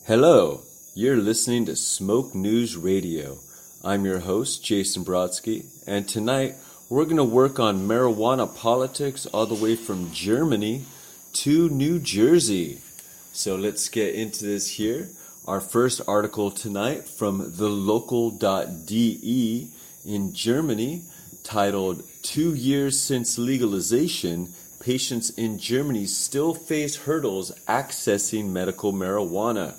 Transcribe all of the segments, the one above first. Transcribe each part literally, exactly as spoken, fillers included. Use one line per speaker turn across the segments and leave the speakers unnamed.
Hello, you're listening to Smoke News Radio. I'm your host, Jason Brodsky, and tonight we're going to work on marijuana politics all the way from Germany to New Jersey. So let's get into this here. Our first article tonight from the local dot d e in Germany, titled Two Years Since Legalization, Patients in Germany Still Face Hurdles Accessing Medical Marijuana.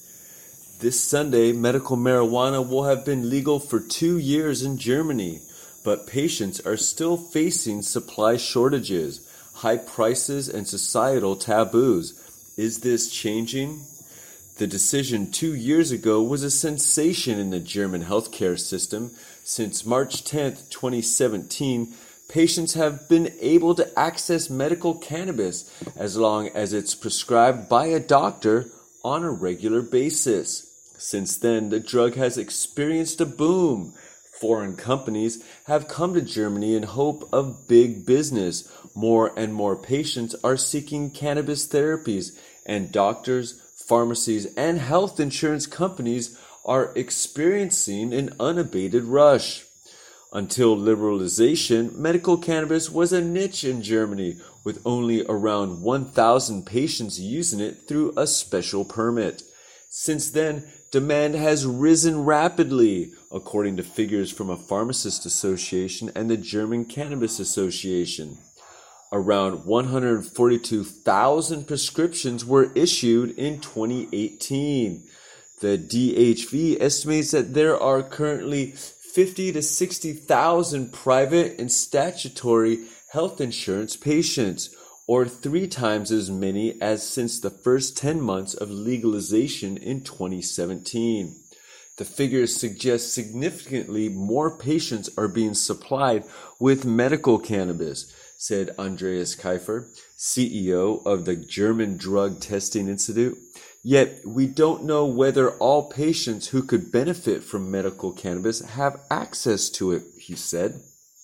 This Sunday, medical marijuana will have been legal for two years in Germany, but patients are still facing supply shortages, high prices, and societal taboos. Is this changing? The decision two years ago was a sensation in the German healthcare system. Since March tenth, twenty seventeen, patients have been able to access medical cannabis as long as it's prescribed by a doctor on a regular basis. Since then, the drug has experienced a boom. Foreign companies have come to Germany in hope of big business. More and more patients are seeking cannabis therapies, and doctors, pharmacies, and health insurance companies are experiencing an unabated rush. Until liberalization, medical cannabis was a niche in Germany, with only around one thousand patients using it through a special permit. Since then, demand has risen rapidly, according to figures from a pharmacist association and the German Cannabis Association. Around one hundred forty-two thousand prescriptions were issued in twenty eighteen. The D H V estimates that there are currently fifty to sixty thousand private and statutory health insurance patients, or three times as many as since the first ten months of legalization in twenty seventeen. The figures suggest significantly more patients are being supplied with medical cannabis, said Andreas Kiefer, C E O of the German Drug Testing Institute. Yet we don't know whether all patients who could benefit from medical cannabis have access to it, he said.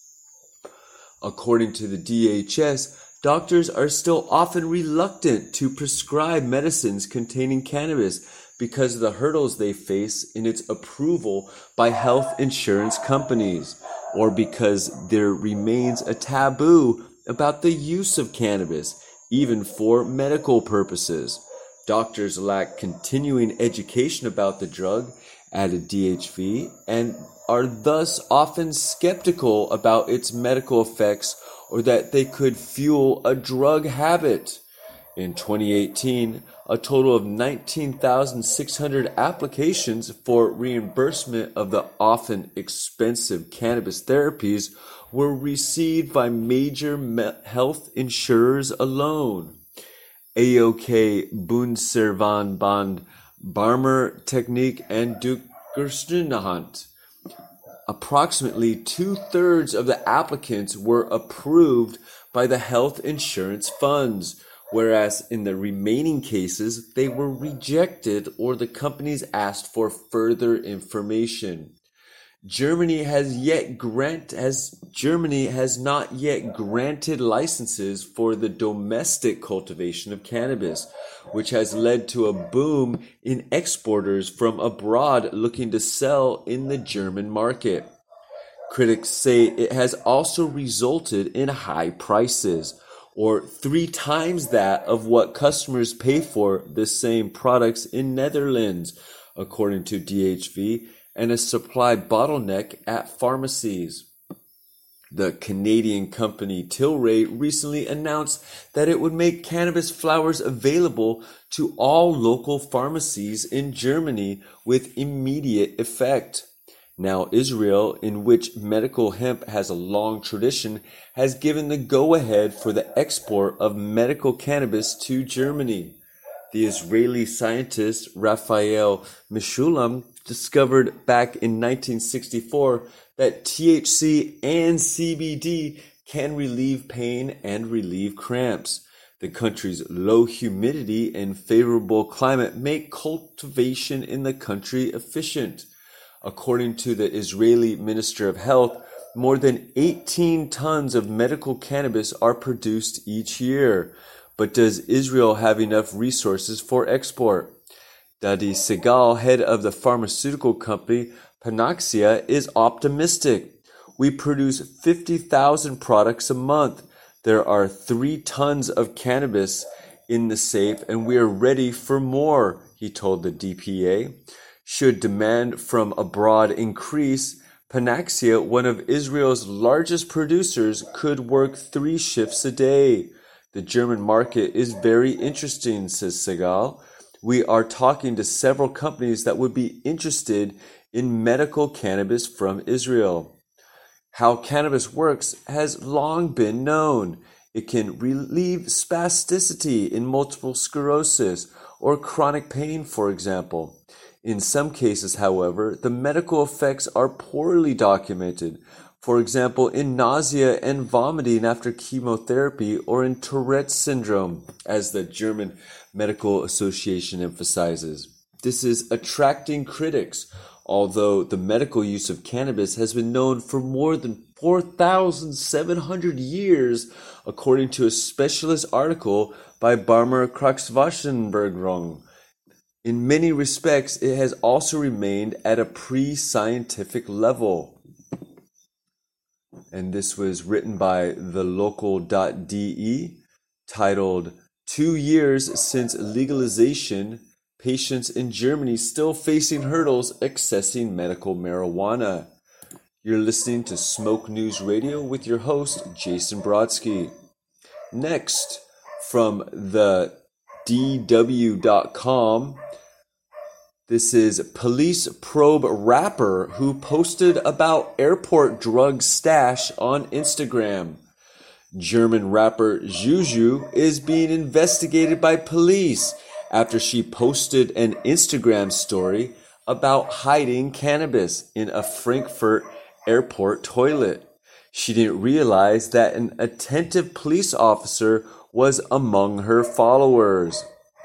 According to the D H S, doctors are still often reluctant to prescribe medicines containing cannabis because of the hurdles they face in its approval by health insurance companies, or because there remains a taboo about the use of cannabis, even for medical purposes. Doctors lack continuing education about the drug, added D H V, and are thus often skeptical about its medical effects or that they could fuel a drug habit. In twenty eighteen, a total of nineteen thousand six hundred applications for reimbursement of the often expensive cannabis therapies were received by major health insurers alone. A O K, Bundesverband, Barmer Technik, and Dugerstenhand. Approximately two-thirds of the applicants were approved by the health insurance funds, whereas in the remaining cases, they were rejected or the companies asked for further information. Germany has yet grant has Germany has not yet granted licenses for the domestic cultivation of cannabis, which has led to a boom in exporters from abroad looking to sell in the German market. Critics say it has also resulted in high prices, or three times that of what customers pay for the same products in Netherlands, according to D H V, and a supply bottleneck at pharmacies. The Canadian company Tilray recently announced that it would make cannabis flowers available to all local pharmacies in Germany with immediate effect. Now Israel, in which medical hemp has a long tradition, has given the go-ahead for the export of medical cannabis to Germany. The Israeli scientist Raphael Mishulam discovered back in nineteen sixty-four that T H C and C B D can relieve pain and relieve cramps. The country's low humidity and favorable climate make cultivation in the country efficient. According to the Israeli Minister of Health, more than eighteen tons of medical cannabis are produced each year. But does Israel have enough resources for export? Dadi Segal, head of the pharmaceutical company Panaxia, is optimistic. We produce fifty thousand products a month. There are three tons of cannabis in the safe and we are ready for more, he told the D P A. Should demand from abroad increase, Panaxia, one of Israel's largest producers, could work three shifts a day. The German market is very interesting, says Segal. We are talking to several companies that would be interested in medical cannabis from Israel. How cannabis works has long been known. It can relieve spasticity in multiple sclerosis or chronic pain, for example. In some cases, however, the medical effects are poorly documented. For example, in nausea and vomiting after chemotherapy or in Tourette's syndrome, as the German Medical Association emphasizes. This is attracting critics, although the medical use of cannabis has been known for more than four thousand seven hundred years, according to a specialist article by Barmer Kraxwaschenbergrung. In many respects, it has also remained at a pre-scientific level. And this was written by the local dot d e, titled, Two Years Since Legalization, Patients in Germany Still Facing Hurdles Accessing Medical Marijuana. You're listening to Smoke News Radio with your host, Jason Brodsky. Next, from the D W dot com, this is police probe rapper who posted about airport drug stash on Instagram. German rapper Juju is being investigated by police after she posted an Instagram story about hiding cannabis in a Frankfurt airport toilet. She didn't realize that an attentive police officer was among her followers.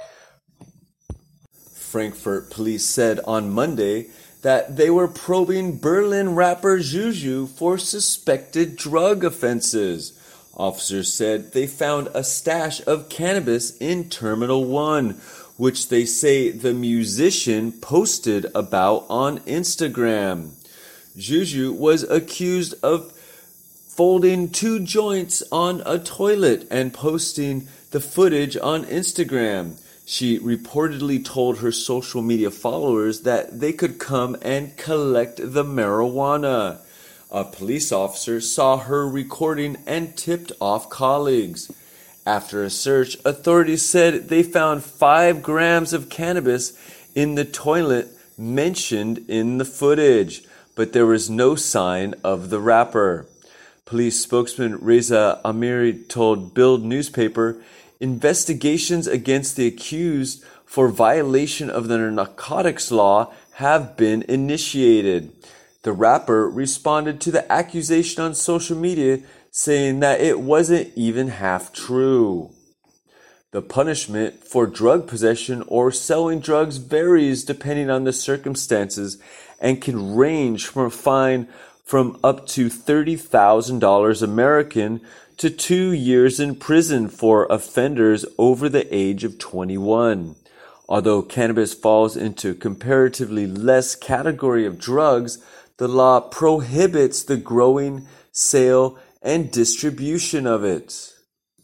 Frankfurt police said on Monday that they were probing Berlin rapper Juju for suspected drug offenses. Officers said they found a stash of cannabis in Terminal one, which they say the musician posted about on Instagram. Juju was accused of folding two joints on a toilet and posting the footage on Instagram. She reportedly told her social media followers that they could come and collect the marijuana. A police officer saw her recording and tipped off colleagues. After a search, authorities said they found five grams of cannabis in the toilet mentioned in the footage, but there was no sign of the rapper. Police spokesman Reza Amiri told Bild newspaper, investigations against the accused for violation of the narcotics law have been initiated. The rapper responded to the accusation on social media, saying that it wasn't even half true. The punishment for drug possession or selling drugs varies depending on the circumstances and can range from a fine from up to thirty thousand dollars American to two years in prison for offenders over the age of twenty-one. Although cannabis falls into comparatively less category of drugs, the law prohibits the growing, sale, and distribution of it.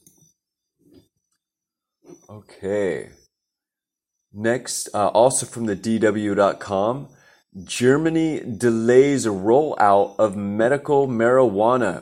Okay. Next, uh, also from the D W dot com, Germany delays rollout of medical marijuana.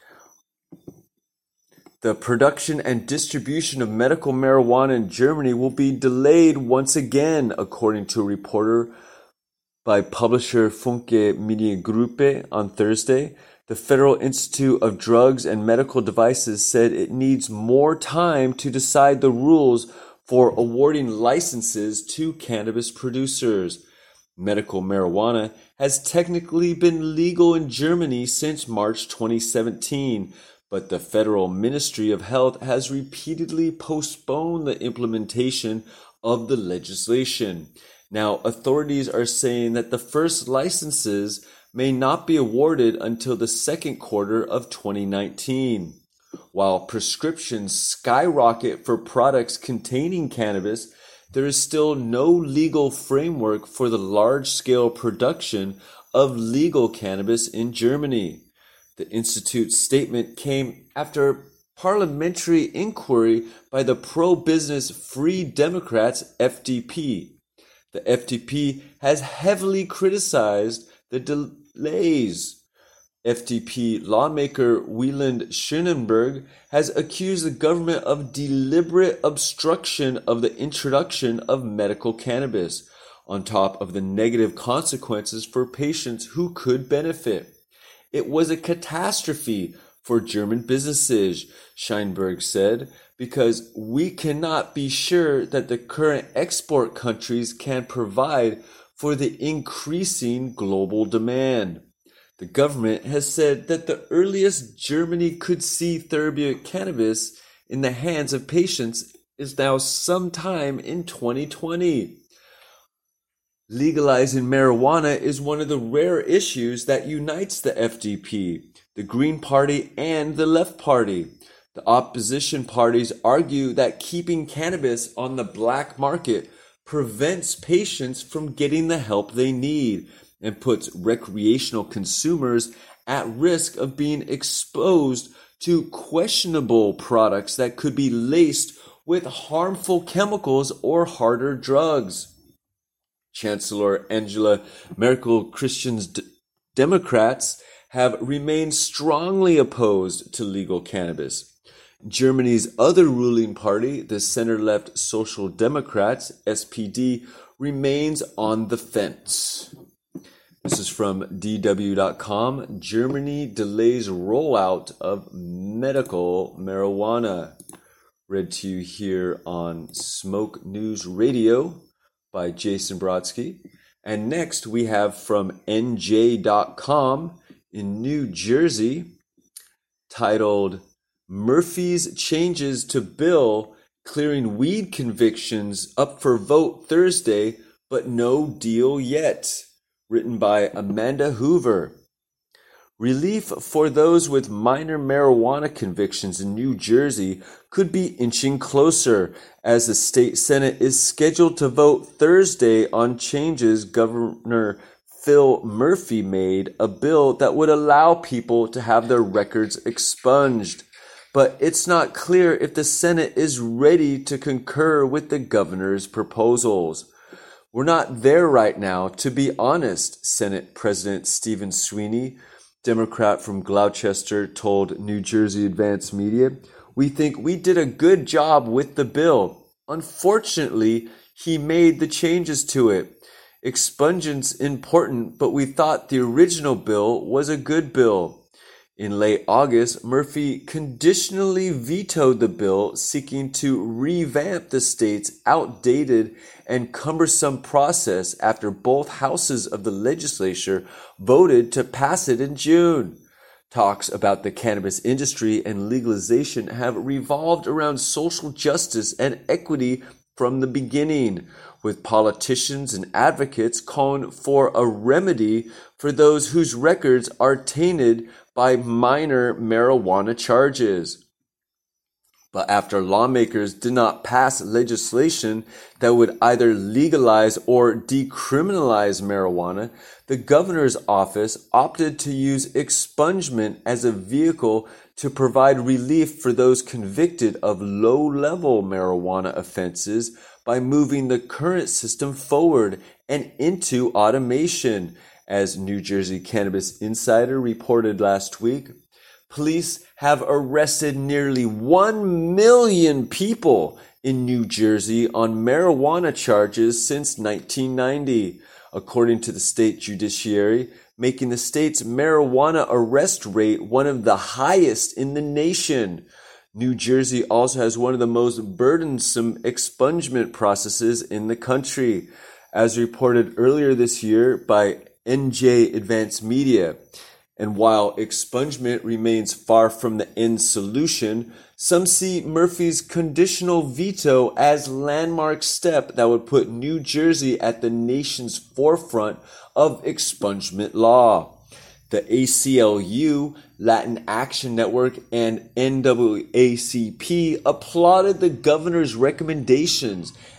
The production and distribution of medical marijuana in Germany will be delayed once again, according to a reporter by publisher Funke Mediengruppe on Thursday. The Federal Institute of Drugs and Medical Devices said it needs more time to decide the rules for awarding licenses to cannabis producers. Medical marijuana has technically been legal in Germany since March twenty seventeen, but the Federal Ministry of Health has repeatedly postponed the implementation of the legislation. Now, authorities are saying that the first licenses may not be awarded until the second quarter of twenty nineteen. While prescriptions skyrocket for products containing cannabis, there is still no legal framework for the large-scale production of legal cannabis in Germany. The Institute's statement came after parliamentary inquiry by the pro-business Free Democrats, F D P. The F D P has heavily criticized the delays. F D P lawmaker Wieland Schönenberg has accused the government of deliberate obstruction of the introduction of medical cannabis, on top of the negative consequences for patients who could benefit. It was a catastrophe for German businesses, Schönenberg said, because we cannot be sure that the current export countries can provide for the increasing global demand. The government has said that the earliest Germany could see therapeutic cannabis in the hands of patients is now sometime in twenty twenty. Legalizing marijuana is one of the rare issues that unites the F D P, the Green Party, and the Left Party. The opposition parties argue that keeping cannabis on the black market prevents patients from getting the help they need and puts recreational consumers at risk of being exposed to questionable products that could be laced with harmful chemicals or harder drugs. Chancellor Angela Merkel Christian d- Democrats have remained strongly opposed to legal cannabis. Germany's other ruling party, the center-left Social Democrats, S P D, remains on the fence. This is from D W dot com. Germany delays rollout of medical marijuana. Read to you here on Smoke News Radio by Jason Brodsky. And next we have from N J dot com in New Jersey, titled Murphy's Changes to Bill Clearing Weed Convictions Up for Vote Thursday, but No Deal Yet. Written by Amanda Hoover. Relief for those with minor marijuana convictions in New Jersey could be inching closer as the state Senate is scheduled to vote Thursday on changes Governor Phil Murphy made, a bill that would allow people to have their records expunged. But it's not clear if the Senate is ready to concur with the governor's proposals. We're not there right now, to be honest, Senate President Stephen Sweeney, Democrat from Gloucester, told New Jersey Advance Media. We think we did a good job with the bill. Unfortunately, he made the changes to it. Expungement's important, but we thought the original bill was a good bill. In late August, Murphy conditionally vetoed the bill seeking to revamp the state's outdated and cumbersome process after both houses of the legislature voted to pass it in June. Talks about the cannabis industry and legalization have revolved around social justice and equity from the beginning, with politicians and advocates calling for a remedy for those whose records are tainted by minor marijuana charges. But after lawmakers did not pass legislation that would either legalize or decriminalize marijuana, the governor's office opted to use expungement as a vehicle to provide relief for those convicted of low-level marijuana offenses by moving the current system forward and into automation. As New Jersey Cannabis Insider reported last week, police have arrested nearly one million people in New Jersey on marijuana charges since nineteen ninety, according to the state judiciary, making the state's marijuana arrest rate one of the highest in the nation. New Jersey also has one of the most burdensome expungement processes in the country, as reported earlier this year by N J Advance Media. And while expungement remains far from the end solution, some see Murphy's conditional veto as landmark step that would put New Jersey at the nation's forefront of expungement law. The A C L U, Latin Action Network, and N double A C P applauded the governor's recommendations,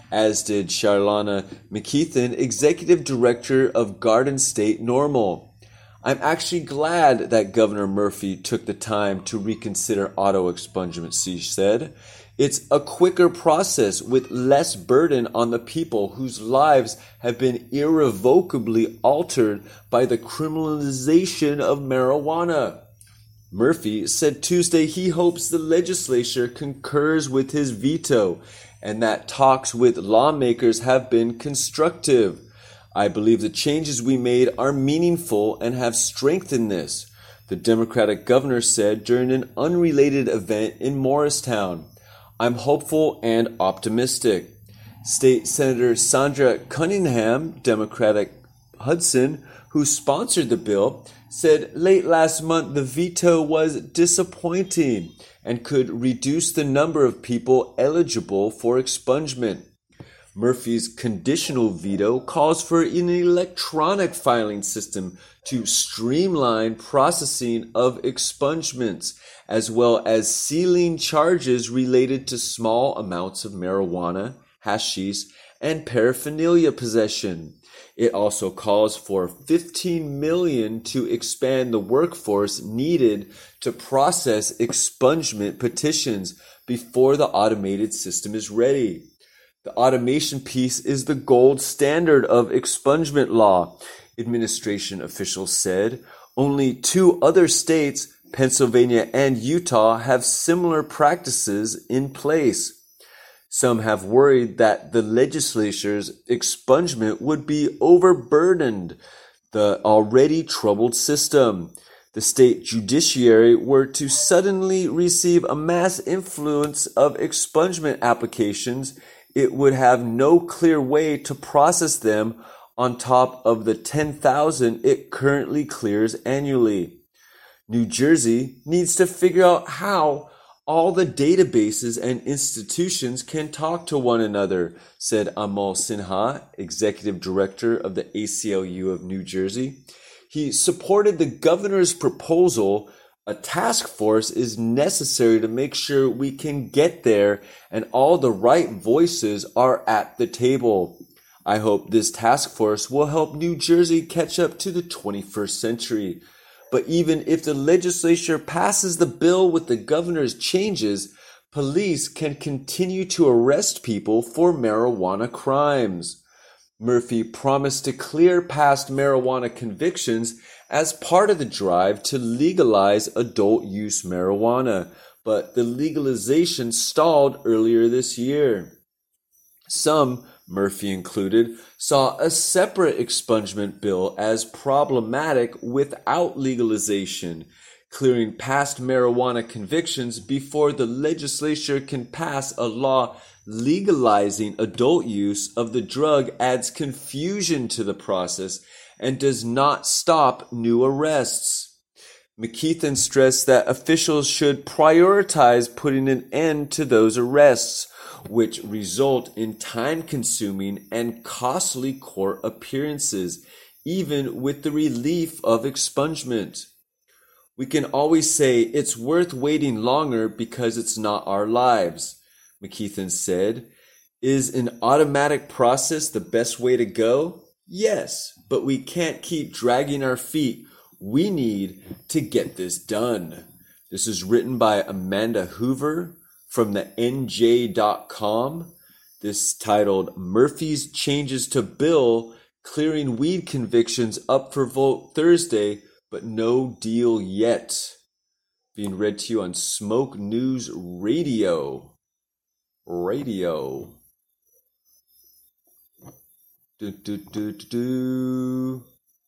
as did Charlana McKeithen, Executive Director of Garden State Normal. I'm actually glad that Governor Murphy took the time to reconsider auto expungement, she said. It's a quicker process with less burden on the people whose lives have been irrevocably altered by the criminalization of marijuana. Murphy said Tuesday he hopes the legislature concurs with his veto and that talks with lawmakers have been constructive. I believe the changes we made are meaningful and have strengthened this, the Democratic governor said during an unrelated event in Morristown. I'm hopeful and optimistic. State Senator Sandra Cunningham, Democratic Hudson, who sponsored the bill, said late last month the veto was disappointing and could reduce the number of people eligible for expungement. Murphy's conditional veto calls for an electronic filing system to streamline processing of expungements, as well as sealing charges related to small amounts of marijuana, hashish, and paraphernalia possession. It also calls for fifteen million dollars to expand the workforce needed to process expungement petitions before the automated system is ready. The automation piece is the gold standard of expungement law, administration officials said. Only two other states, Pennsylvania and Utah, have similar practices in place. Some have worried that the legislature's expungement would be overburdened the already troubled system. The state judiciary were to suddenly receive a mass influx of expungement applications, it would have no clear way to process them on top of the ten thousand it currently clears annually. New Jersey needs to figure out how all the databases and institutions can talk to one another, said Amal Sinha, executive director of the A C L U of New Jersey. He supported the governor's proposal. A task force is necessary to make sure we can get there and all the right voices are at the table. I hope this task force will help New Jersey catch up to the twenty-first century. But even if the legislature passes the bill with the governor's changes, police can continue to arrest people for marijuana crimes. Murphy promised to clear past marijuana convictions as part of the drive to legalize adult use marijuana, but the legalization stalled earlier this year. Some, Murphy included, saw a separate expungement bill as problematic without legalization, clearing past marijuana convictions before the legislature can pass a law legalizing adult use of the drug adds confusion to the process and does not stop new arrests. McKeithen stressed that officials should prioritize putting an end to those arrests, which result in time-consuming and costly court appearances, even with the relief of expungement. We can always say it's worth waiting longer because it's not our lives, McKeithen said. Is an automatic process the best way to go? Yes, but we can't keep dragging our feet. We need to get this done. This is written by Amanda Hoover from the N J dot com. This titled Murphy's Changes to Bill Clearing Weed Convictions Up for Vote Thursday, but no deal yet. Being read to you on Smoke News Radio. Radio. Do, do, do, do, do.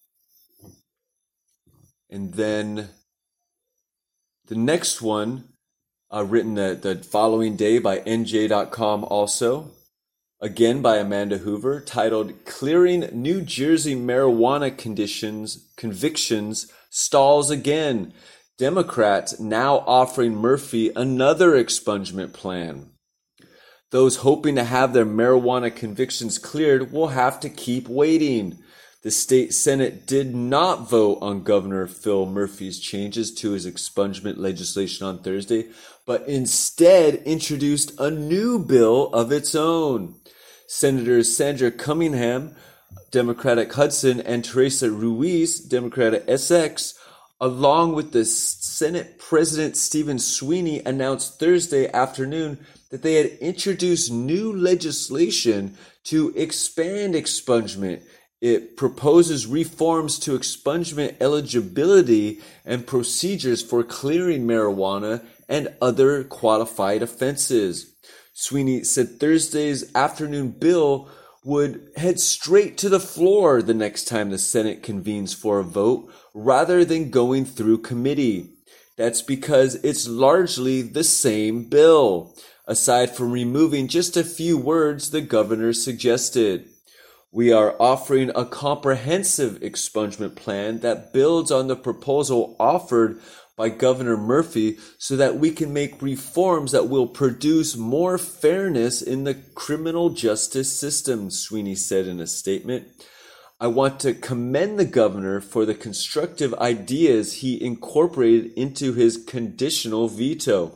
And then the next one, uh, written the, the following day by N J dot com also, again by Amanda Hoover, titled Clearing New Jersey Marijuana Conditions Convictions Stalls Again. Democrats now offering Murphy another expungement plan. Those hoping to have their marijuana convictions cleared will have to keep waiting. The state Senate did not vote on Governor Phil Murphy's changes to his expungement legislation on Thursday, but instead introduced a new bill of its own. Senators Sandra Cunningham, Democratic Hudson, and Teresa Ruiz, Democratic Essex, along with the Senate President Stephen Sweeney, announced Thursday afternoon that they had introduced new legislation to expand expungement. It proposes reforms to expungement eligibility and procedures for clearing marijuana and other qualified offenses. Sweeney said Thursday's afternoon bill would head straight to the floor the next time the Senate convenes for a vote, rather than going through committee. That's because it's largely the same bill, aside from removing just a few words the governor suggested. We are offering a comprehensive expungement plan that builds on the proposal offered by Governor Murphy so that we can make reforms that will produce more fairness in the criminal justice system, Sweeney said in a statement. I want to commend the governor for the constructive ideas he incorporated into his conditional veto.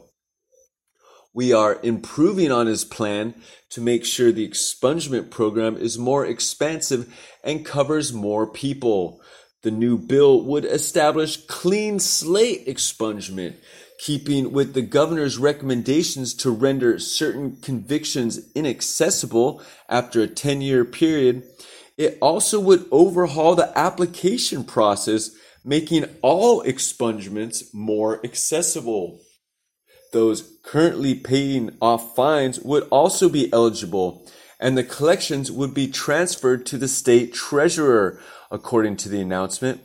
We are improving on his plan to make sure the expungement program is more expansive and covers more people. The new bill would establish clean slate expungement, keeping with the governor's recommendations to render certain convictions inaccessible after a ten-year period. It also would overhaul the application process, making all expungements more accessible. Those currently paying off fines would also be eligible, and the collections would be transferred to the state treasurer, according to the announcement.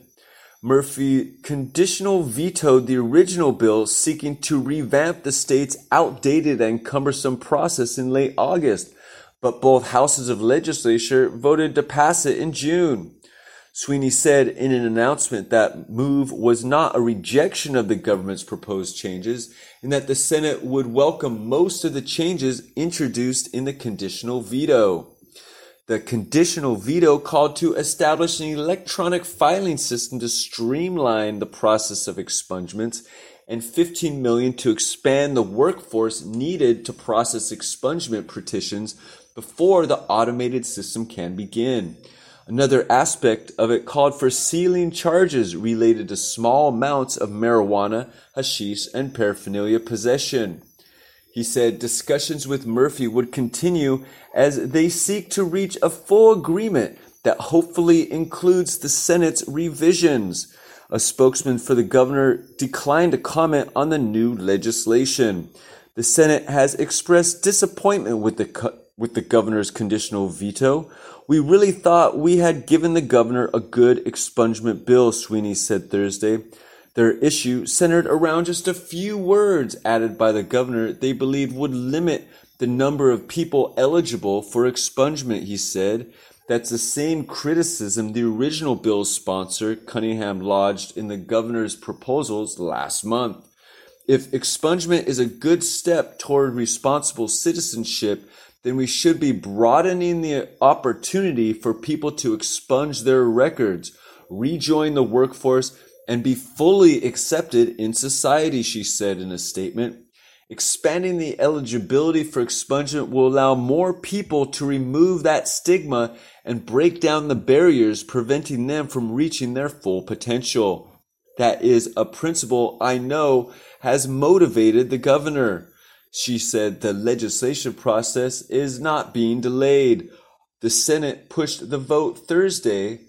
Murphy conditional vetoed the original bill seeking to revamp the state's outdated and cumbersome process in late August, but both houses of legislature voted to pass it in June. Sweeney said in an announcement that move was not a rejection of the government's proposed changes, and that the Senate would welcome most of the changes introduced in the conditional veto. The conditional veto called to establish an electronic filing system to streamline the process of expungements and fifteen million dollars to expand the workforce needed to process expungement petitions before the automated system can begin. Another aspect of it called for sealing charges related to small amounts of marijuana, hashish, and paraphernalia possession. He said discussions with Murphy would continue as they seek to reach a full agreement that hopefully includes the Senate's revisions. A spokesman for the governor declined to comment on the new legislation. The Senate has expressed disappointment with the co- with the governor's conditional veto. We really thought we had given the governor a good expungement bill, Sweeney said Thursday. Their issue centered around just a few words added by the governor they believed would limit the number of people eligible for expungement, he said. That's the same criticism the original bill's sponsor, Cunningham, lodged in the governor's proposals last month. If expungement is a good step toward responsible citizenship, then we should be broadening the opportunity for people to expunge their records, rejoin the workforce, and be fully accepted in society, she said in a statement. Expanding the eligibility for expungement will allow more people to remove that stigma and break down the barriers preventing them from reaching their full potential. That is a principle I know has motivated the governor. She said the legislation process is not being delayed. The Senate pushed the vote Thursday,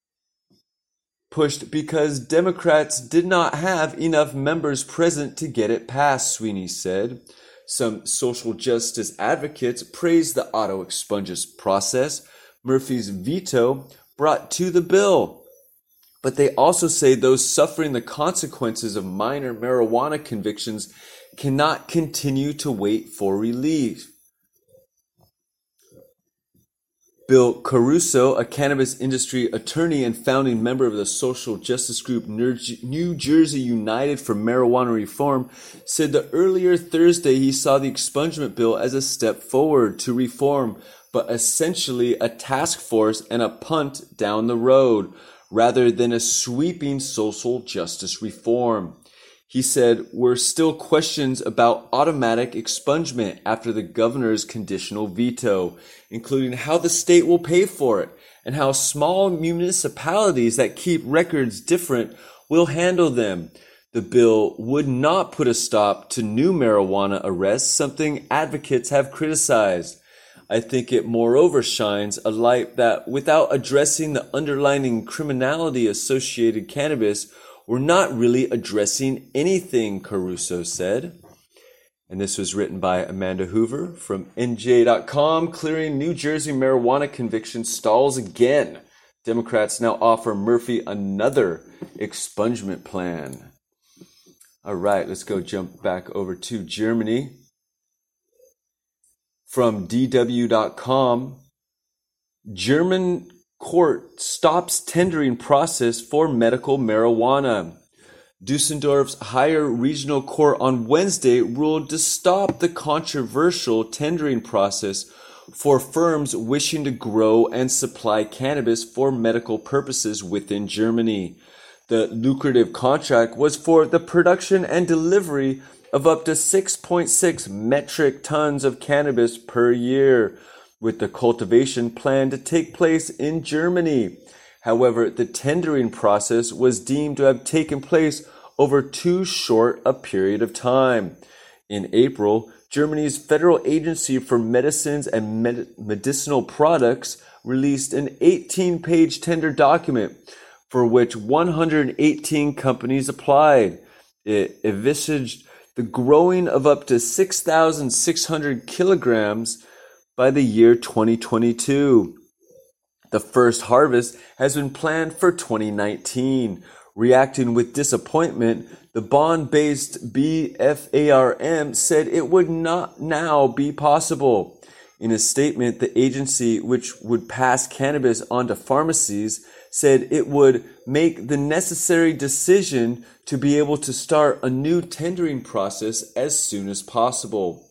pushed because Democrats did not have enough members present to get it passed, Sweeney said. Some social justice advocates praised the auto expunges process Murphy's veto brought to the bill. But they also say those suffering the consequences of minor marijuana convictions cannot continue to wait for relief. Bill Caruso, a cannabis industry attorney and founding member of the social justice group New Jersey United for Marijuana Reform, said that earlier Thursday he saw the expungement bill as a step forward to reform, but essentially a task force and a punt down the road, rather than a sweeping social justice reform. He said, "We're still questions about automatic expungement after the governor's conditional veto, including how the state will pay for it and how small municipalities that keep records different will handle them. The bill would not put a stop to new marijuana arrests, something advocates have criticized. I think it moreover shines a light that without addressing the underlying criminality associated cannabis, we're not really addressing anything," Caruso said. And this was written by Amanda Hoover from N J dot com. Clearing New Jersey marijuana conviction stalls again. Democrats now offer Murphy another expungement plan. All right, let's go jump back over to Germany. From D W dot com, German court stops tendering process for medical marijuana. Dusseldorf's higher regional court on Wednesday ruled to stop the controversial tendering process for firms wishing to grow and supply cannabis for medical purposes within Germany. The lucrative contract was for the production and delivery of up to six point six metric tons of cannabis per year, with the cultivation planned to take place in Germany. However, the tendering process was deemed to have taken place over too short a period of time. In April, Germany's Federal Agency for Medicines and Med- Medicinal Products released an eighteen-page tender document for which one hundred eighteen companies applied. It envisaged the growing of up to six thousand six hundred kilograms by the year twenty twenty-two. The first harvest has been planned for twenty nineteen. Reacting with disappointment, the Bonn-based B F A R M said it would not now be possible. In a statement, the agency, which would pass cannabis on to pharmacies, said it would make the necessary decision to be able to start a new tendering process as soon as possible.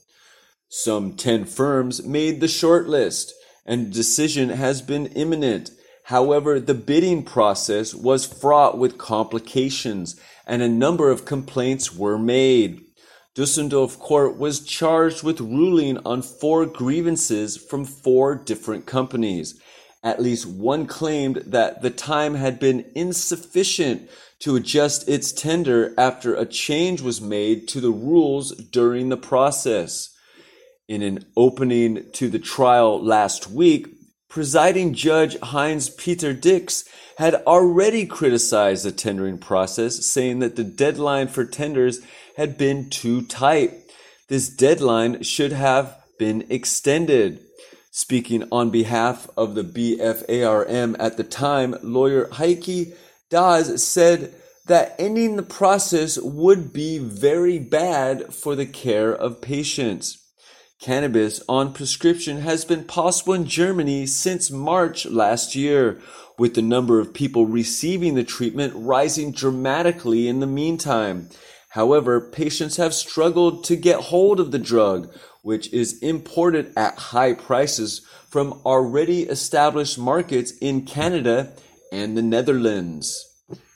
Some ten firms made the shortlist, and decision has been imminent. However, the bidding process was fraught with complications, and a number of complaints were made. Dusseldorf Court was charged with ruling on four grievances from four different companies. At least one claimed that the time had been insufficient to adjust its tender after a change was made to the rules during the process. In an opening to the trial last week, presiding judge Heinz-Peter Dix had already criticized the tendering process, saying that the deadline for tenders had been too tight. This deadline should have been extended. Speaking on behalf of the B F A R M at the time, lawyer Heike Daz said that ending the process would be very bad for the care of patients. Cannabis on prescription has been possible in Germany since March last year, with the number of people receiving the treatment rising dramatically in the meantime. However, patients have struggled to get hold of the drug, which is imported at high prices from already established markets in Canada and the Netherlands.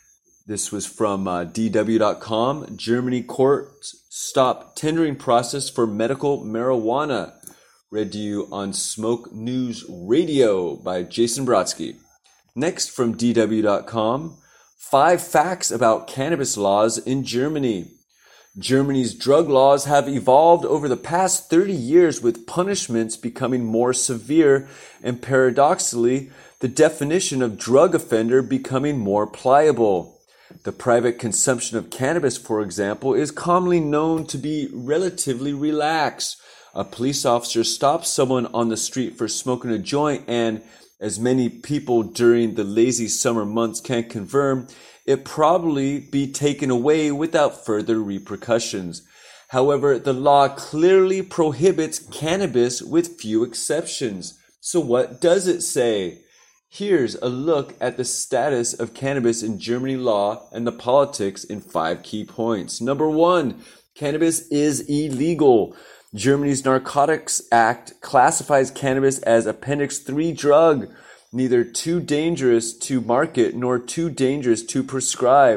This was from uh, D W dot com. Germany courts stop tendering process for medical marijuana. Read to you on Smoke News Radio by Jason Brodsky. Next from D W dot com. Five facts about cannabis laws in Germany. Germany's drug laws have evolved over the past thirty years, with punishments becoming more severe and, paradoxically, the definition of drug offender becoming more pliable. The private consumption of cannabis, for example, is commonly known to be relatively relaxed. A police officer stops someone on the street for smoking a joint, and, as many people during the lazy summer months can confirm, it probably be taken away without further repercussions. However, the law clearly prohibits cannabis with few exceptions. So what does it say? Here's a look at the status of cannabis in Germany law and the politics in five key points. Number one, cannabis is illegal. Germany's Narcotics Act classifies cannabis as Appendix three drug, neither too dangerous to market nor too dangerous to prescribe,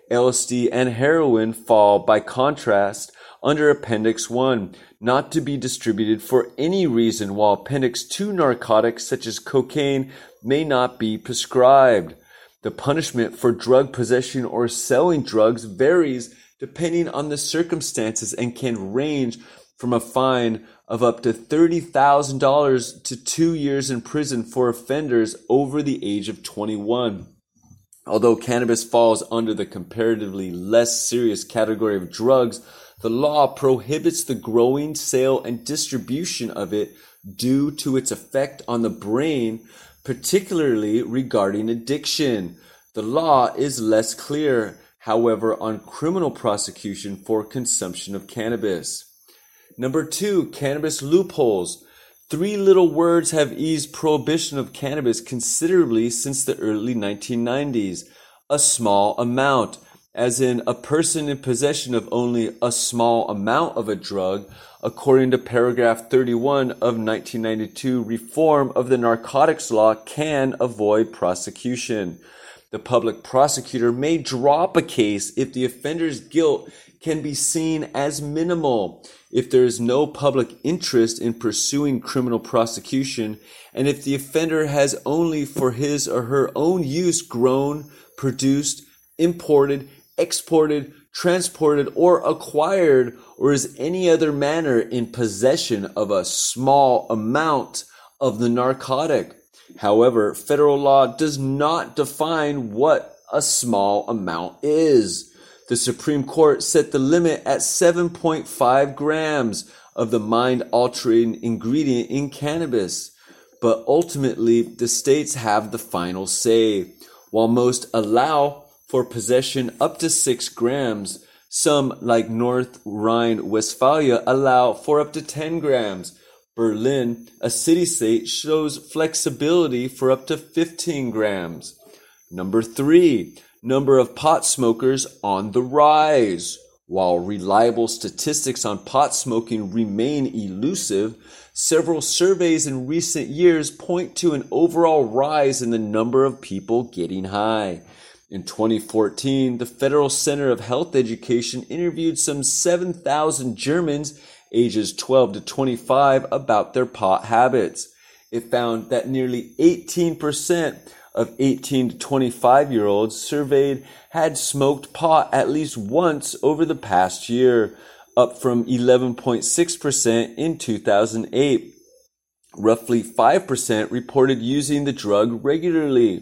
L S D, and heroin fall, by contrast, under Appendix one, not to be distributed for any reason, while Appendix two narcotics such as cocaine may not be prescribed. The punishment for drug possession or selling drugs varies depending on the circumstances and can range from a fine of up to thirty thousand dollars to two years in prison for offenders over the age of twenty-one. Although cannabis falls under the comparatively less serious category of drugs, the law prohibits the growing, sale, and distribution of it due to its effect on the brain, particularly regarding addiction. The law is less clear, however, on criminal prosecution for consumption of cannabis. Number two, cannabis loopholes. Three little words have eased prohibition of cannabis considerably since the early nineteen nineties. A small amount, as in a person in possession of only a small amount of a drug, according to paragraph thirty-one of nineteen ninety-two reform of the narcotics law, can avoid prosecution. The public prosecutor may drop a case if the offender's guilt can be seen as minimal, if there is no public interest in pursuing criminal prosecution, and if the offender has only for his or her own use grown, produced, imported, exported, transported, or acquired, or is any other manner in possession of a small amount of the narcotic. However, federal law does not define what a small amount is. The Supreme Court set the limit at seven point five grams of the mind-altering ingredient in cannabis, but ultimately the states have the final say. While most allow for possession up to six grams, some, like North Rhine-Westphalia, allow for up to ten grams. Berlin, a city-state, shows flexibility for up to fifteen grams. Number three, number of pot smokers on the rise. While reliable statistics on pot smoking remain elusive, several surveys in recent years point to an overall rise in the number of people getting high. In twenty fourteen, the Federal Center of Health Education interviewed some seven thousand Germans ages twelve to twenty-five about their pot habits. It found that nearly eighteen percent of eighteen to twenty-five year olds surveyed had smoked pot at least once over the past year, up from eleven point six percent in two thousand eight. Roughly five percent reported using the drug regularly.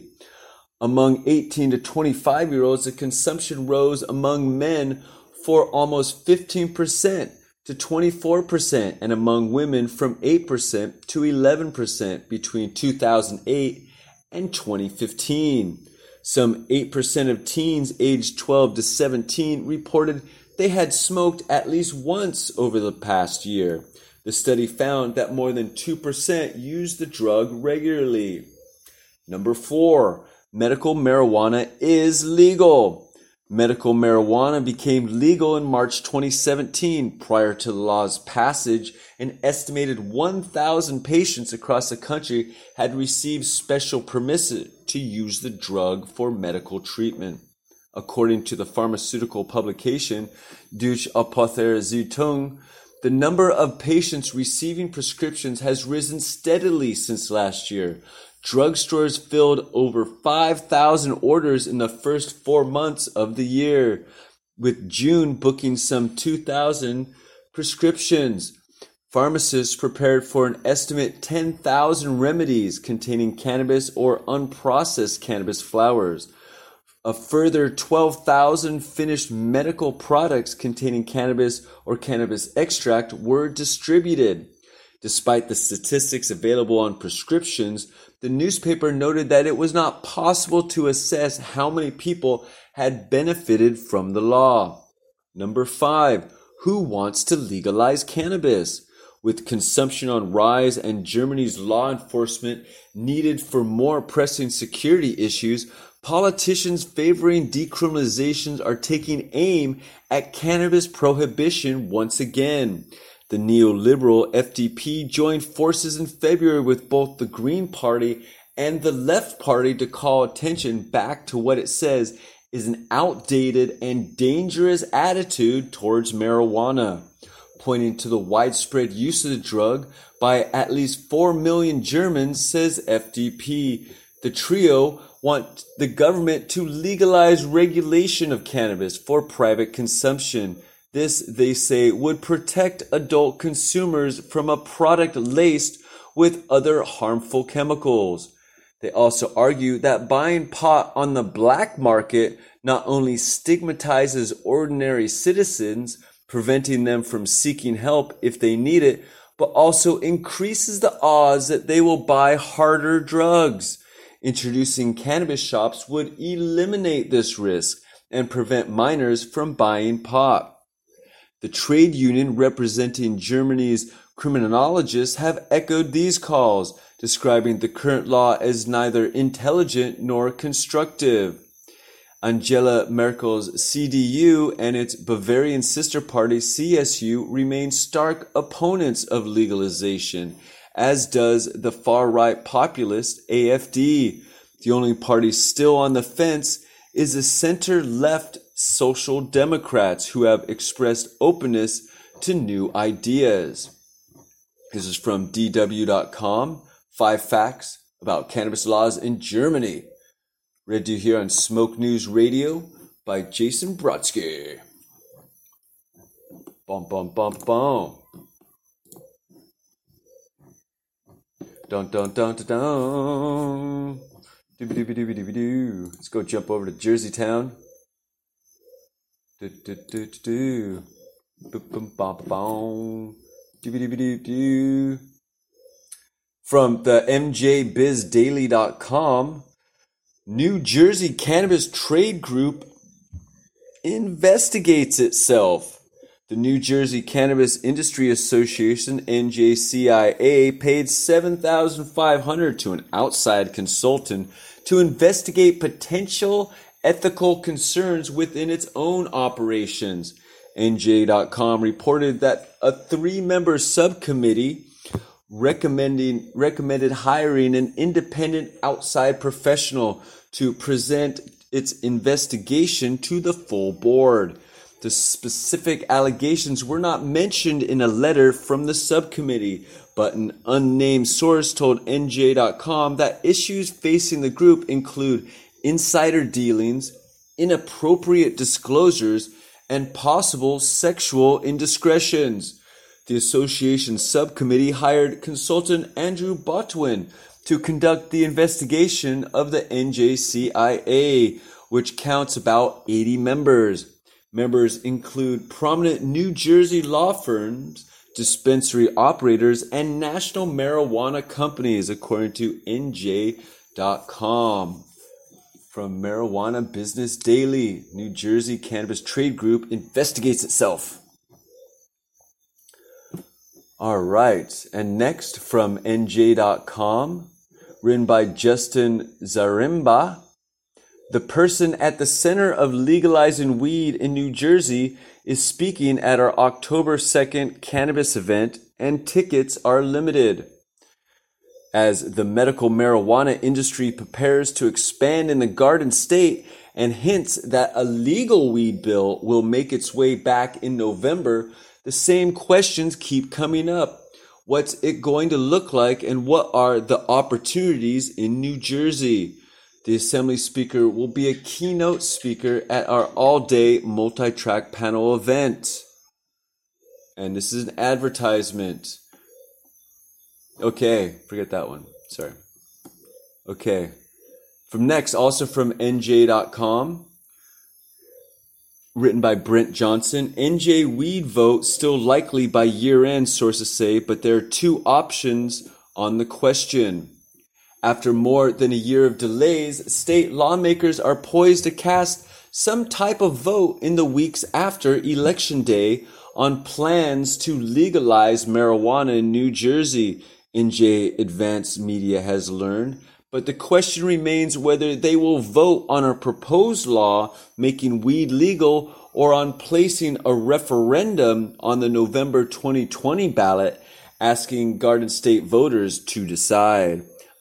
Among eighteen to twenty-five year olds, the consumption rose among men for almost fifteen percent to twenty-four percent, and among women from eight percent to eleven percent between two thousand eight and twenty fifteen. Some eight percent of teens aged twelve to seventeen reported they had smoked at least once over the past year. The study found that more than two percent used the drug regularly. Number four, medical marijuana is legal. Medical marijuana became legal in March twenty seventeen. Prior to the law's passage, an estimated one thousand patients across the country had received special permission to use the drug for medical treatment. According to the pharmaceutical publication Deutsche Apothekerzeitung, the number of patients receiving prescriptions has risen steadily since last year. Drugstores filled over five thousand orders in the first four months of the year, with June booking some two thousand prescriptions. Pharmacists prepared for an estimate ten thousand remedies containing cannabis or unprocessed cannabis flowers. A further twelve thousand finished medical products containing cannabis or cannabis extract were distributed. Despite the statistics available on prescriptions, the newspaper noted that it was not possible to assess how many people had benefited from the law. Number five, who wants to legalize cannabis? With consumption on rise and Germany's law enforcement needed for more pressing security issues, politicians favoring decriminalization are taking aim at cannabis prohibition once again. The neoliberal F D P joined forces in February with both the Green Party and the Left Party to call attention back to what it says is an outdated and dangerous attitude towards marijuana, pointing to the widespread use of the drug by at least four million Germans, says F D P. The trio want the government to legalize regulation of cannabis for private consumption. This, they say, would protect adult consumers from a product laced with other harmful chemicals. They also argue that buying pot on the black market not only stigmatizes ordinary citizens, preventing them from seeking help if they need it, but also increases the odds that they will buy harder drugs. Introducing cannabis shops would eliminate this risk and prevent minors from buying pot. The trade union representing Germany's criminologists have echoed these calls, describing the current law as neither intelligent nor constructive. Angela Merkel's C D U and its Bavarian sister party C S U remain stark opponents of legalization, as does the far-right populist A F D. The only party still on the fence is the center-left Social Democrats, who have expressed openness to new ideas. This is from D W dot com, Five Facts About Cannabis Laws in Germany. Read to you here on Smoke News Radio by Jason Brodsky. Bum, bum, bum, bum. Dun, dun, dun, dun, dun. Doobie, doobie, doobie, doobie, doo. Let's go jump over to Jersey Town. Do, do, do, do, do. Boom, boom, bum, bum. Doobie, doobie, doo, doo. From the M J Biz Daily dot com, New Jersey Cannabis Trade Group investigates itself. The New Jersey Cannabis Industry Association, N J C I A, paid seven thousand five hundred dollars to an outside consultant to investigate potential ethical concerns within its own operations. N J dot com reported that a three-member subcommittee recommending recommended hiring an independent outside professional to present its investigation to the full board. The specific allegations were not mentioned in a letter from the subcommittee, but an unnamed source told N J dot com that issues facing the group include insider dealings, inappropriate disclosures, and possible sexual indiscretions. The association's subcommittee hired consultant Andrew Botwin to conduct the investigation of the N J C I A, which counts about eighty members. Members include prominent New Jersey law firms, dispensary operators, and national marijuana companies, according to N J dot com. From Marijuana Business Daily, New Jersey Cannabis Trade Group investigates itself. All right, and next from N J dot com, written by Justin Zaremba. The person at the center of legalizing weed in New Jersey is speaking at our October second cannabis event, and tickets are limited. As the medical marijuana industry prepares to expand in the Garden State and hints that a legal weed bill will make its way back in November, the same questions keep coming up. What's it going to look like, and what are the opportunities in New Jersey? The Assembly Speaker will be a keynote speaker at our all-day multi-track panel event. And this is an advertisement. Okay, forget that one. Sorry. Okay. From next, also from N J dot com, written by Brent Johnson. N J weed vote still likely by year-end, sources say, but there are two options on the question. After more than a year of delays, state lawmakers are poised to cast some type of vote in the weeks after Election Day on plans to legalize marijuana in New Jersey, N J Advanced Media has learned. But the question remains whether they will vote on a proposed law making weed legal or on placing a referendum on the November twenty twenty ballot asking Garden State voters to decide.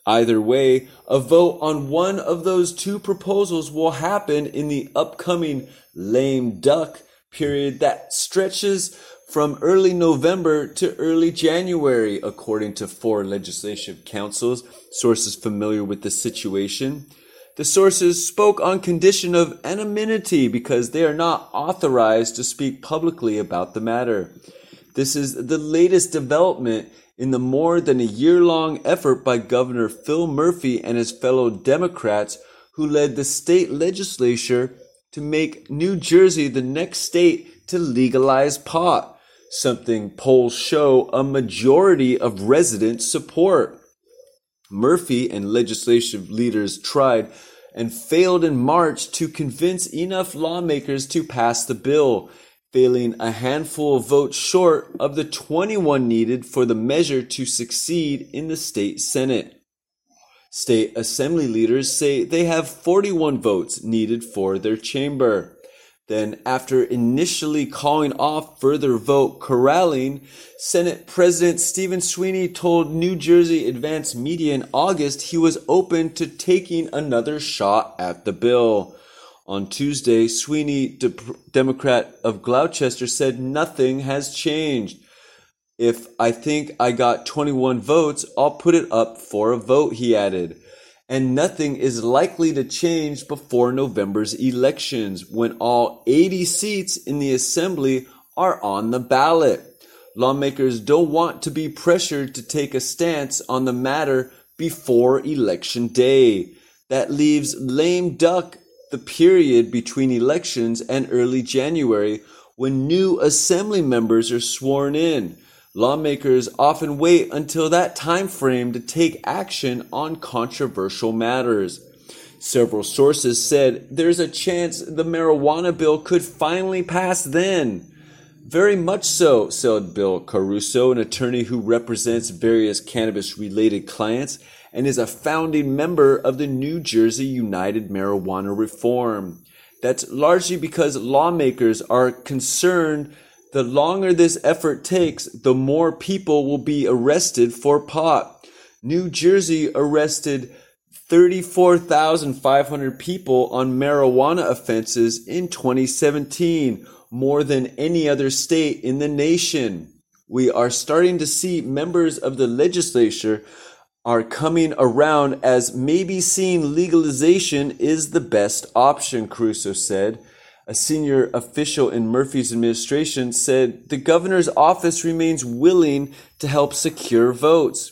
Either way, a vote on one of those two proposals will happen in the upcoming lame duck period that stretches from early November to early January, according to four legislative councils, sources familiar with the situation. The sources spoke on condition of anonymity because they are not authorized to speak publicly about the matter. This is the latest development in the more than a year-long effort by Governor Phil Murphy and his fellow Democrats who led the state legislature to make New Jersey the next state to legalize pot, something polls show a majority of residents support. Murphy and legislative leaders tried and failed in March to convince enough lawmakers to pass the bill, failing a handful of votes short of the twenty-one needed for the measure to succeed in the state Senate. State Assembly leaders say they have forty-one votes needed for their chamber. Then, after initially calling off further vote corralling, Senate President Stephen Sweeney told New Jersey Advance Media in August he was open to taking another shot at the bill. On Tuesday, Sweeney, de- Democrat of Gloucester, said nothing has changed. If I think I got twenty-one votes, I'll put it up for a vote, he added. And nothing is likely to change before November's elections, when all eighty seats in the assembly are on the ballot. Lawmakers don't want to be pressured to take a stance on the matter before election day. That leaves lame duck the period between elections and early January, when new assembly members are sworn in. Lawmakers often wait until that time frame to take action on controversial matters. Several sources said there's a chance the marijuana bill could finally pass then. Very much so, said Bill Caruso, an attorney who represents various cannabis-related clients and is a founding member of the New Jersey United Marijuana Reform. That's largely because lawmakers are concerned the longer this effort takes, the more people will be arrested for pot. New Jersey arrested thirty-four thousand five hundred people on marijuana offenses in twenty seventeen, more than any other state in the nation. We are starting to see members of the legislature are coming around as maybe seeing legalization is the best option, Caruso said. A senior official in Murphy's administration said the governor's office remains willing to help secure votes.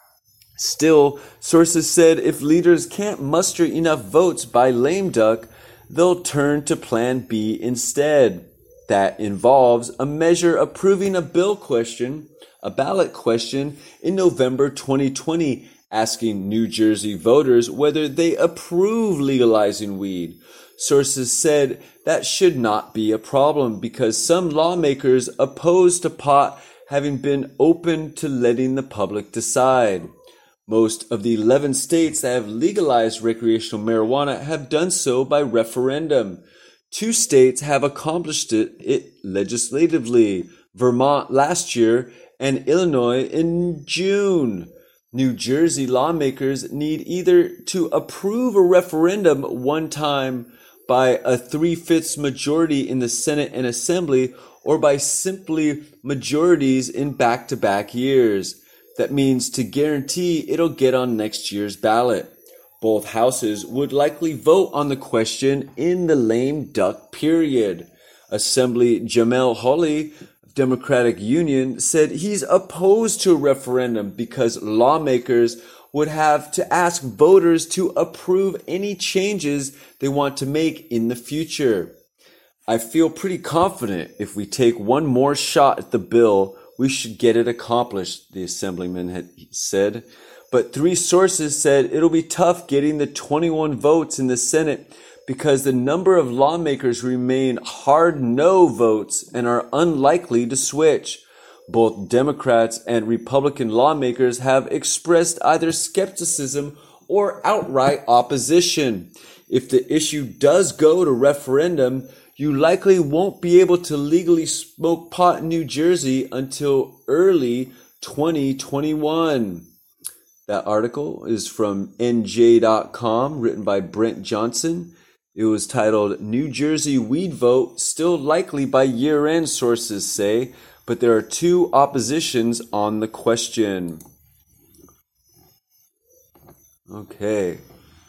Still, sources said if leaders can't muster enough votes by lame duck, they'll turn to Plan B instead. That involves a measure approving a bill question, a ballot question in November twenty twenty, asking New Jersey voters whether they approve legalizing weed. Sources said that should not be a problem because some lawmakers opposed to pot having been open to letting the public decide. Most of the eleven states that have legalized recreational marijuana have done so by referendum. Two states have accomplished it, it legislatively, Vermont last year and Illinois in June. New Jersey lawmakers need either to approve a referendum one time by a three-fifths majority in the Senate and Assembly, or by simply majorities in back-to-back years. That means to guarantee it'll get on next year's ballot. Both houses would likely vote on the question in the lame duck period. Assembly Jamel Hawley, Democratic Union, said he's opposed to a referendum because lawmakers would have to ask voters to approve any changes they want to make in the future. I feel pretty confident if we take one more shot at the bill, we should get it accomplished, the assemblyman had said. But three sources said it'll be tough getting the twenty-one votes in the Senate because the number of lawmakers remain hard no votes and are unlikely to switch. Both Democrats and Republican lawmakers have expressed either skepticism or outright opposition. If the issue does go to referendum, you likely won't be able to legally smoke pot in New Jersey until early twenty twenty-one. That article is from N J dot com, written by Brent Johnson. It was titled, New Jersey Weed Vote Still Likely by Year-End, Sources Say, but there are two oppositions on the question. Okay.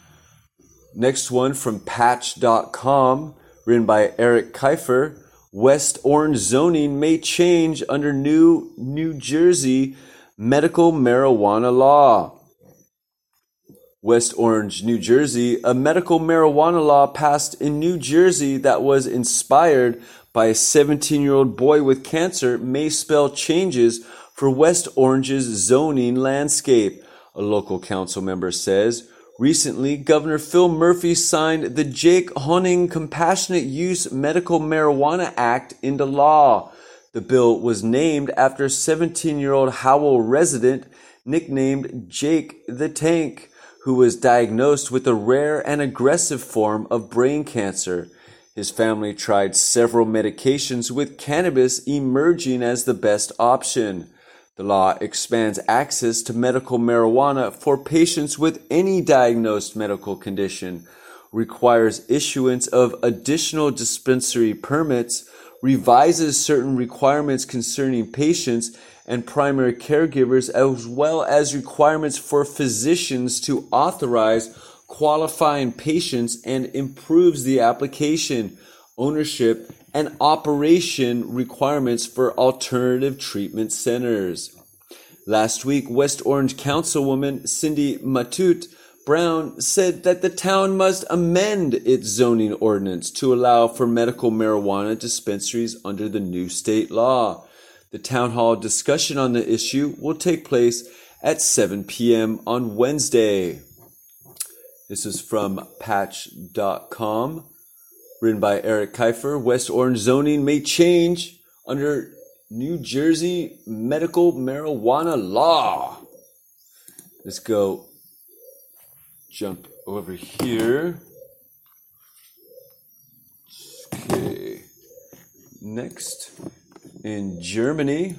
Next one from Patch dot com, written by Eric Kiefer. West Orange zoning may change under new New Jersey medical marijuana law. West Orange, New Jersey, a medical marijuana law passed in New Jersey that was inspired by a seventeen-year-old boy with cancer may spell changes for West Orange's zoning landscape, a local council member says. Recently, Governor Phil Murphy signed the Jake Honing Compassionate Use Medical Marijuana Act into law. The bill was named after seventeen-year-old Howell resident nicknamed Jake the Tank, who was diagnosed with a rare and aggressive form of brain cancer. His family tried several medications, with cannabis emerging as the best option. The law expands access to medical marijuana for patients with any diagnosed medical condition, requires issuance of additional dispensary permits, revises certain requirements concerning patients and primary caregivers, as well as requirements for physicians to authorize qualifying patients, and improves the application, ownership, and operation requirements for alternative treatment centers. Last week, West Orange Councilwoman Cindy Matute Brown said that the town must amend its zoning ordinance to allow for medical marijuana dispensaries under the new state law. The town hall discussion on the issue will take place at seven p.m. on Wednesday. This is from Patch dot com, written by Eric Kiefer. West Orange zoning may change under New Jersey medical marijuana law. Let's go jump over here. Okay. Next, in Germany,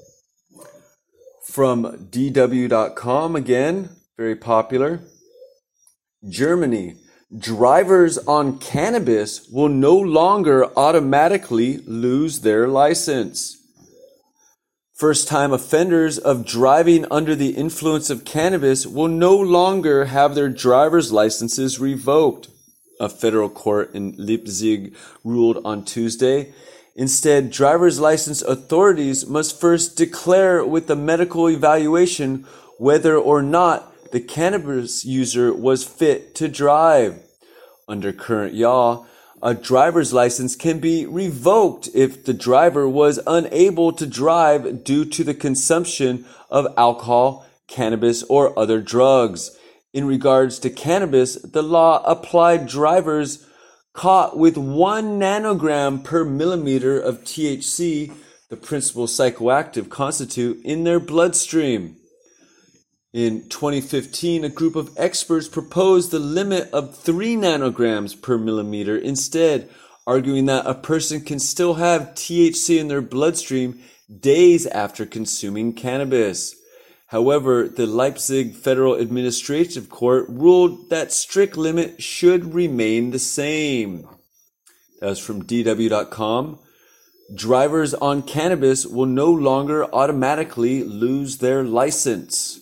from D W dot com again, very popular. Germany, drivers on cannabis will no longer automatically lose their license. First-time offenders of driving under the influence of cannabis will no longer have their driver's licenses revoked, a federal court in Leipzig ruled on Tuesday. Instead, driver's license authorities must first declare with the medical evaluation whether or not the cannabis user was fit to drive. Under current law, a driver's license can be revoked if the driver was unable to drive due to the consumption of alcohol, cannabis, or other drugs. In regards to cannabis, the law applied drivers caught with one nanogram per millimeter of T H C, the principal psychoactive constituent, in their bloodstream. In twenty fifteen, a group of experts proposed the limit of three nanograms per millimeter instead, arguing that a person can still have T H C in their bloodstream days after consuming cannabis. However, the Leipzig Federal Administrative Court ruled that strict limit should remain the same. That was from D W dot com. Drivers on cannabis will no longer automatically lose their license.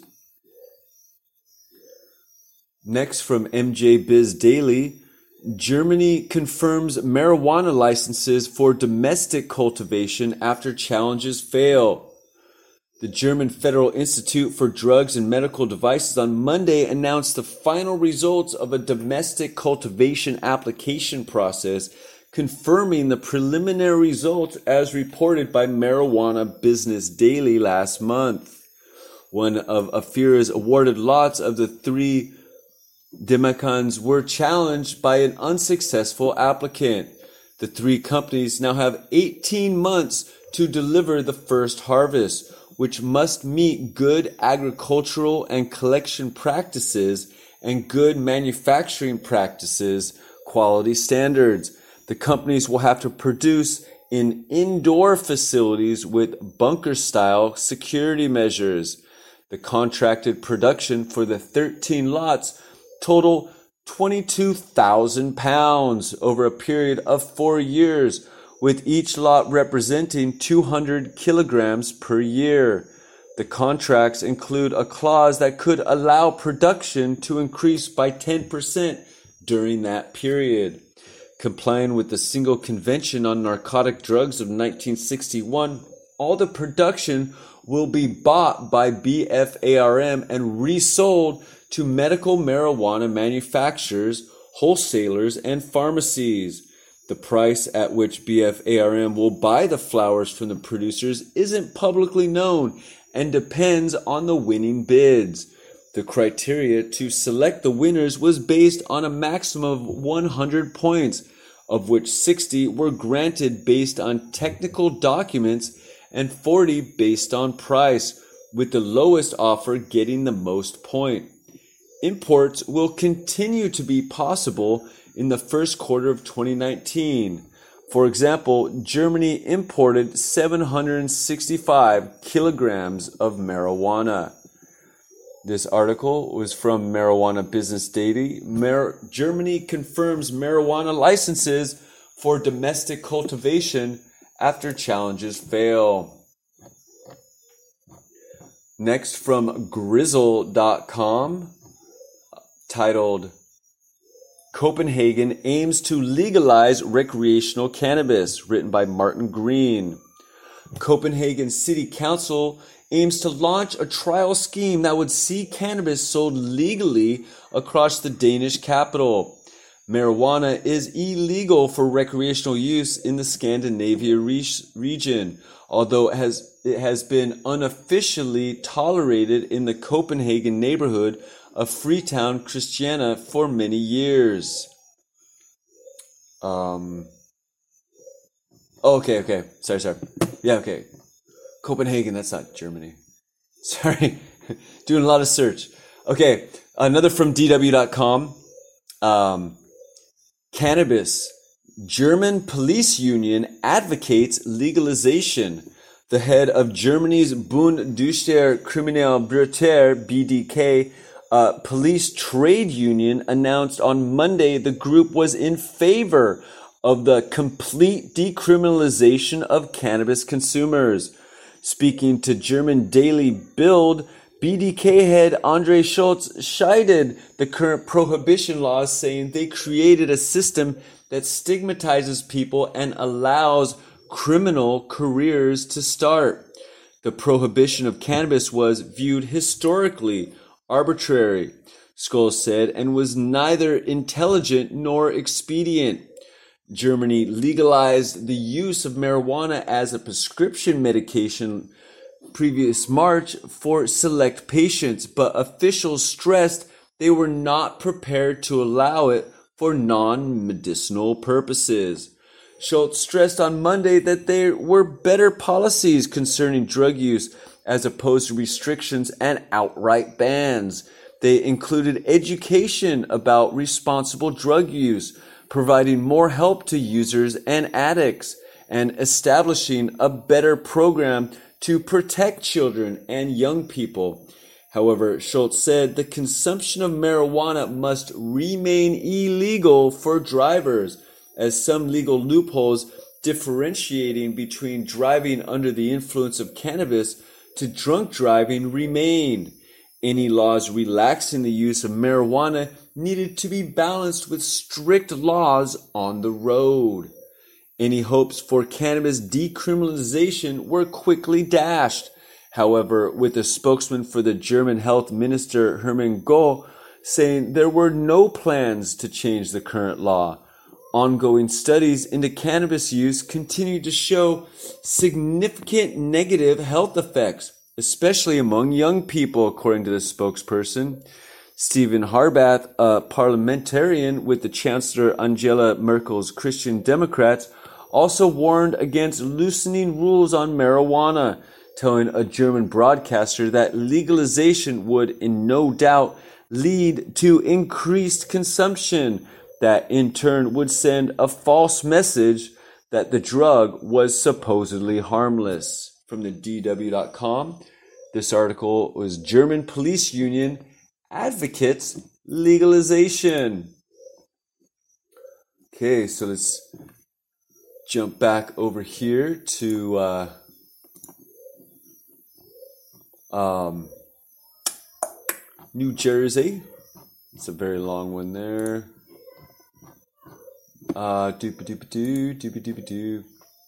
Next, from M J Biz Daily, Germany confirms marijuana licenses for domestic cultivation after challenges fail. The German Federal Institute for Drugs and Medical Devices on Monday announced the final results of a domestic cultivation application process, confirming the preliminary results as reported by Marijuana Business Daily last month. One of Afira's awarded lots of the three Demicons were challenged by an unsuccessful applicant. The three companies now have eighteen months to deliver the first harvest, which must meet good agricultural and collection practices and good manufacturing practices quality standards. The companies will have to produce in indoor facilities with bunker-style security measures. The contracted production for the thirteen lots total twenty-two thousand pounds over a period of four years, with each lot representing two hundred kilograms per year. The contracts include a clause that could allow production to increase by ten percent during that period. Complying with the Single Convention on Narcotic Drugs of nineteen sixty-one, all the production will be bought by B F A R M and resold to medical marijuana manufacturers, wholesalers, and pharmacies. The price at which B F A R M will buy the flowers from the producers isn't publicly known and depends on the winning bids. The criteria to select the winners was based on a maximum of one hundred points, of which sixty were granted based on technical documents and forty based on price, with the lowest offer getting the most points. Imports will continue to be possible in the first quarter of twenty nineteen. For example, Germany imported seven hundred sixty-five kilograms of marijuana. This article was from Marijuana Business Daily. Mar- Germany confirms marijuana licenses for domestic cultivation after challenges fail. Next, from Grizzle dot com, titled Copenhagen Aims to Legalize Recreational Cannabis, written by Martin Green. Copenhagen City Council aims to launch a trial scheme that would see cannabis sold legally across the Danish capital. Marijuana is illegal for recreational use in the Scandinavia re- region, although it has, it has been unofficially tolerated in the Copenhagen neighborhood of Freetown, Christiania for many years. Um. Okay, okay. Sorry, sorry. Yeah, okay. Copenhagen, that's not Germany. Sorry. Doing a lot of search. Okay, another from D W dot com. Um, cannabis. German police union advocates legalization. The head of Germany's Bund Deutscher Kriminalbeamter, B D K, uh, police trade union, announced on Monday the group was in favor of the complete decriminalization of cannabis consumers. Speaking to German daily Bild, B D K head Andre Schultz chided the current prohibition laws, saying they created a system that stigmatizes people and allows criminal careers to start. The prohibition of cannabis was viewed historically arbitrary, Scholes said, and was neither intelligent nor expedient. Germany legalized the use of marijuana as a prescription medication previous March for select patients, but officials stressed they were not prepared to allow it for non-medicinal purposes. Schultz stressed on Monday that there were better policies concerning drug use as opposed to restrictions and outright bans. They included education about responsible drug use, providing more help to users and addicts, and establishing a better program to protect children and young people. However, Schultz said the consumption of marijuana must remain illegal for drivers, as some legal loopholes differentiating between driving under the influence of cannabis to drunk driving remained. Any laws relaxing the use of marijuana needed to be balanced with strict laws on the road. Any hopes for cannabis decriminalization were quickly dashed. However, with a spokesman for the German health minister Hermann Goh saying there were no plans to change the current law. Ongoing studies into cannabis use continue to show significant negative health effects, especially among young people, according to the spokesperson. Stephen Harbath, a parliamentarian with the Chancellor Angela Merkel's Christian Democrats, also warned against loosening rules on marijuana, telling a German broadcaster that legalization would, in no doubt, lead to increased consumption, that in turn would send a false message that the drug was supposedly harmless. From the D W dot com, This article was German Police Union advocates legalization. Okay, so let's jump back over here to uh, um, New Jersey. It's a very long one there. Uh, doop-a-doop-a-doo, doop-a-doop-a-doo.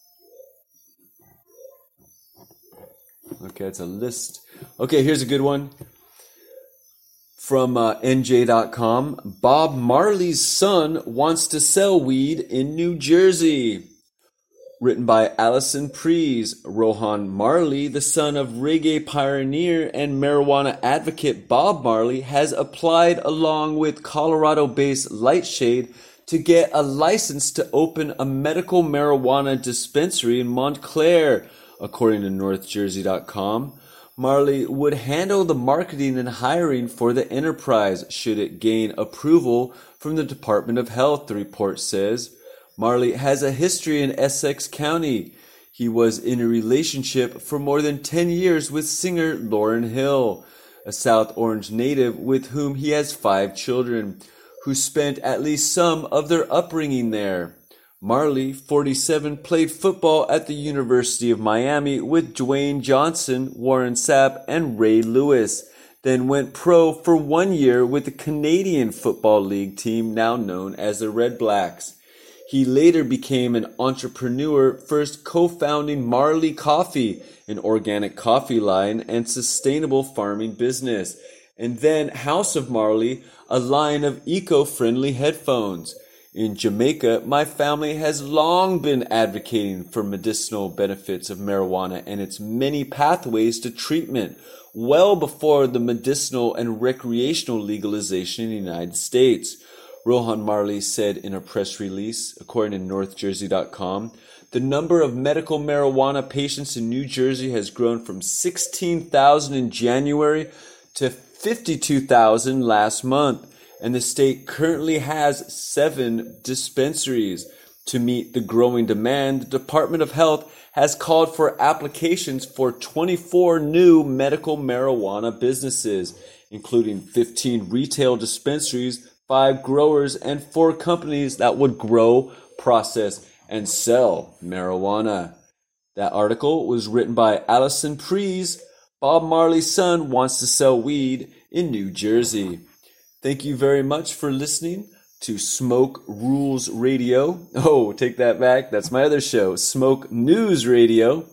Okay, it's a list. Okay, here's a good one. From uh, N J dot com. Bob Marley's son wants to sell weed in New Jersey. Written by Allison Prees. Rohan Marley, the son of reggae pioneer and marijuana advocate Bob Marley, has applied along with Colorado-based Lightshade to get a license to open a medical marijuana dispensary in Montclair, according to North Jersey dot com. Marley would handle the marketing and hiring for the enterprise should it gain approval from the Department of Health, the report says. Marley has a history in Essex County. He was in a relationship for more than ten years with singer Lauryn Hill, a South Orange native with whom he has five children, who spent at least some of their upbringing there. Marley, forty-seven, played football at the University of Miami with Dwayne Johnson, Warren Sapp, and Ray Lewis, then went pro for one year with the Canadian Football League team now known as the Red Blacks. He later became an entrepreneur, first co-founding Marley Coffee, an organic coffee line and sustainable farming business, and then House of Marley, a line of eco-friendly headphones. In Jamaica, my family has long been advocating for medicinal benefits of marijuana and its many pathways to treatment, well before the medicinal and recreational legalization in the United States. Rohan Marley said in a press release, according to North Jersey dot com, the number of medical marijuana patients in New Jersey has grown from sixteen thousand in January to fifty-two thousand last month. And the state currently has seven dispensaries. To meet the growing demand, the Department of Health has called for applications for twenty-four new medical marijuana businesses, including fifteen retail dispensaries, five growers, and four companies that would grow, process, and sell marijuana. That article was written by Allison Prees. Bob Marley's son wants to sell weed in New Jersey. Thank you very much for listening to Smoke Rules Radio. Oh, take that back. That's my other show, Smoke News Radio.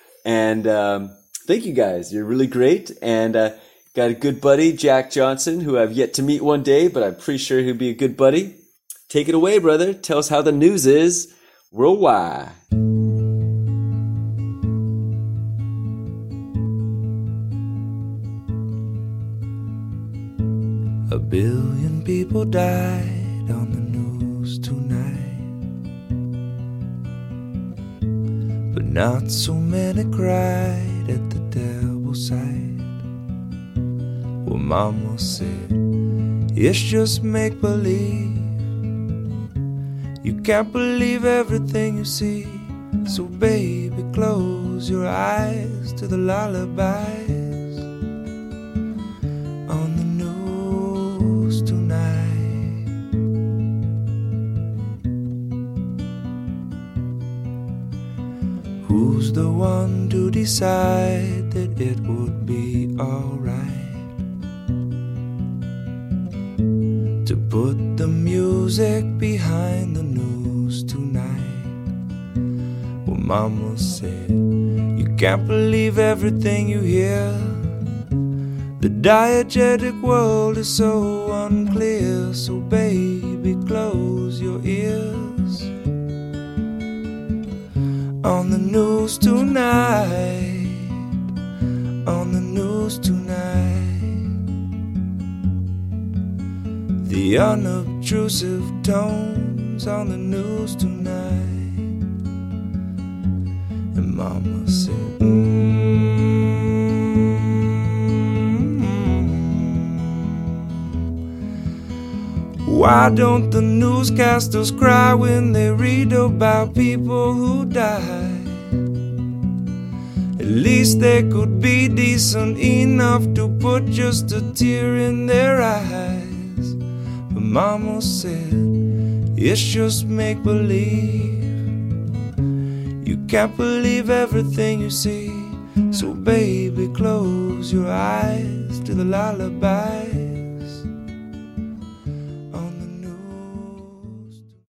And um, thank you guys. You're really great. And uh, got a good buddy, Jack Johnson, who I've yet to meet one day, but I'm pretty sure he'll be a good buddy. Take it away, brother. Tell us how the news is worldwide.
A billion people died on the news tonight, but not so many cried at the terrible sight. Well, Mama said, it's just make-believe. You can't believe everything you see, so baby, close your eyes to the lullabies on the news tonight. Who's the one to decide that it would be alright to put the music behind the news tonight? Well, Mama said, you can't believe everything you hear. The diegetic world is so unclear, so baby, close your ears on the news tonight, on the news tonight. The unobtrusive tones on the news tonight. And Mama said, mm-hmm. Why don't the newscasters cry when they read about people who died? At least they could be decent enough to put just a tear in their eyes. But Mama said, it's just make-believe. You can't believe everything you see. So baby, close your eyes to the lullaby.